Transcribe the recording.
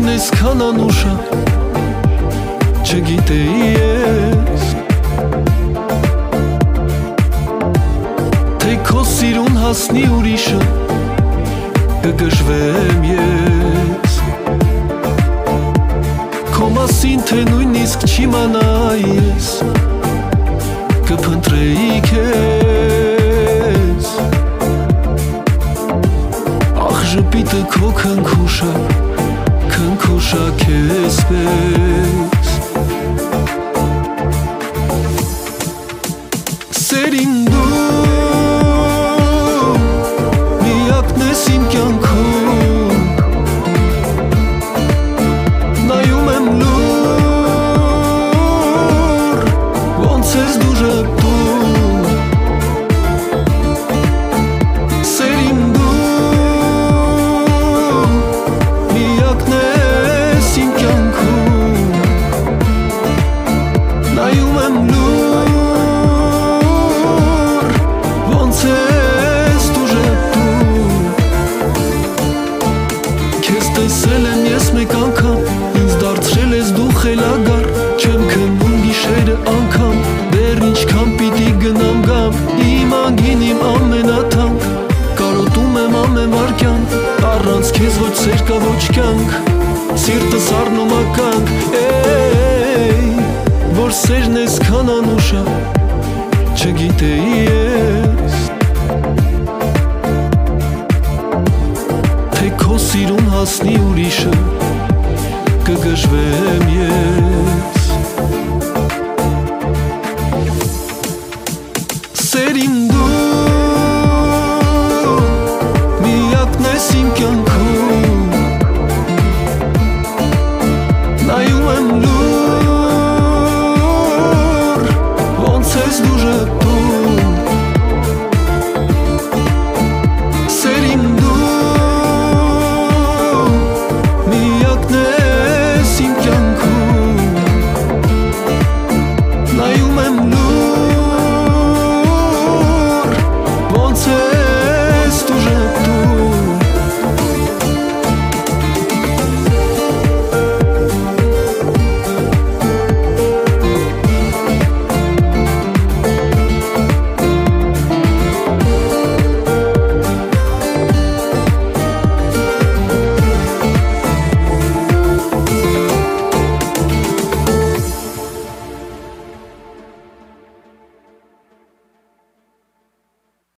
Սերն այսքան անուշ է, չգիտեի ես, թե քո սիրուն հասնի ուրիշը, կգժվեմ ես, քո մասին թե նույնիսկ չիմանայի ես, կփնտրեի քեզ, ախ ժպիտը քո քնքուշը, քնքուշա քեզ պես, սերին դու միակն ես իմ կյանքում, նայում եմ լուր, ոնց ես դու ժպտում, սերին դու միակն ես իմ կյանքում, նայում եմ լուր, ոնց ես դու ժպտում, քեզ տեսել եմ ես մեկ անգամ, ինձ դարձրել ես դու խելագար, չեմ քնում գիշերը անգամ, դեռ ինչքան պիտի գնամ գամ, իմ անգին իմ ամենաթանկ, կարոտում եմ ամեն վարքյան, առանց քեզ ոչ սեր կա ոչ կյանք, սիրտս առնում ականք, որ սերն այսքան անուշ է, չգիտեի ես, թե քո սիրուն հասնի ուրիշը, կգժվեմ ես, սերին դու